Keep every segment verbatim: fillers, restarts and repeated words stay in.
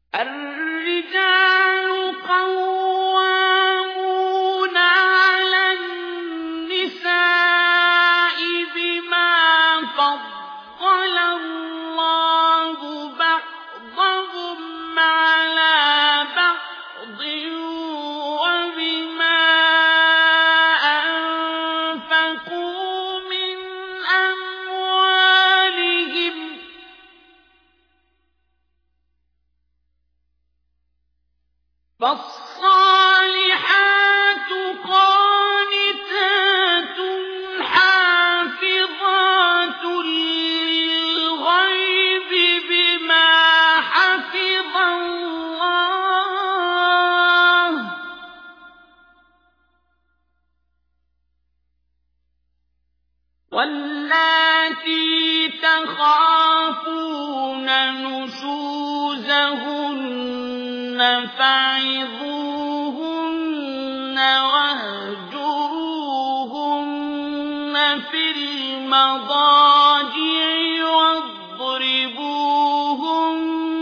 الرجال قوامون على النساء بما فضل الله بعضهم على بعض وبما أنفقوا من أموالهم فالصالحات قانتات حافظات للغيب بما حفظ الله واللاتي تخافون نشوزهن فعظوهن واهجروهن في المضاجع واضربوهن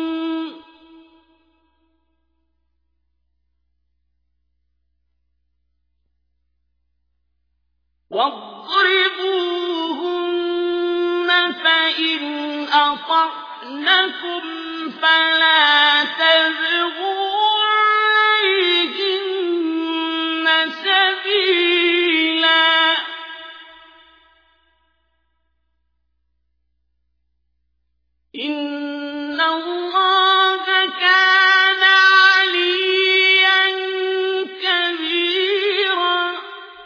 واضربوهن فإن أطعنكم فلا تبغوا عليهن سبيلا إن الله كان عليا كبيرا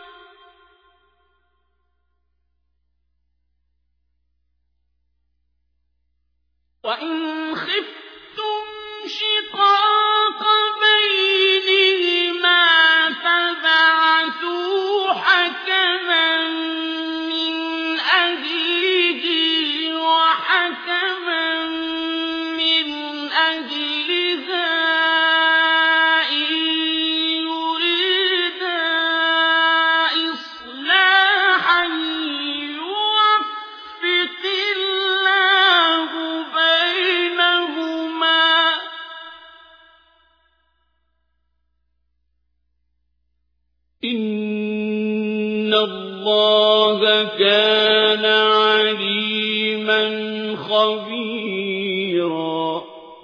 وإن خفتم شقاق بينهما فبعثوا حكما من أهله وحكما من أهلها إن يريدا إصلاحا يوفق الله بينهما إن الله كان عليما خبيرا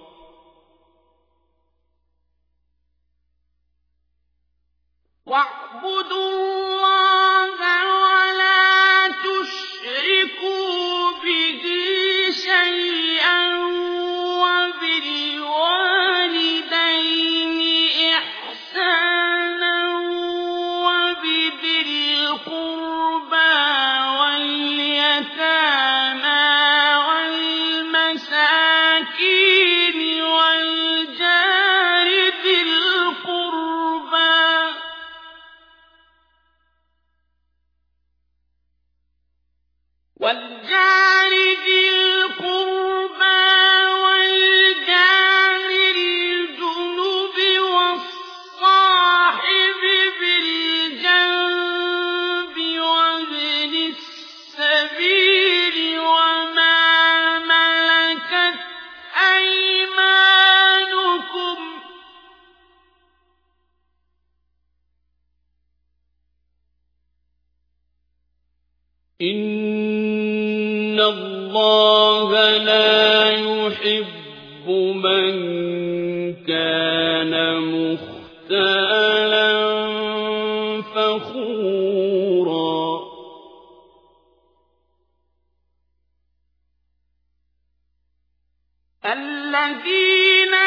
واعبدوا الله ولا تشركوا به شيئا وبالوالدين إحسانا وبذي القربى واليتامى والمساكين والجار ذي القربى والجار ذي القربى والجار الجنب والصاحب بالجنب وابن السبيل وما ملكت أيمانكم إن الله لا يحب من كان مختالا فخورا الذين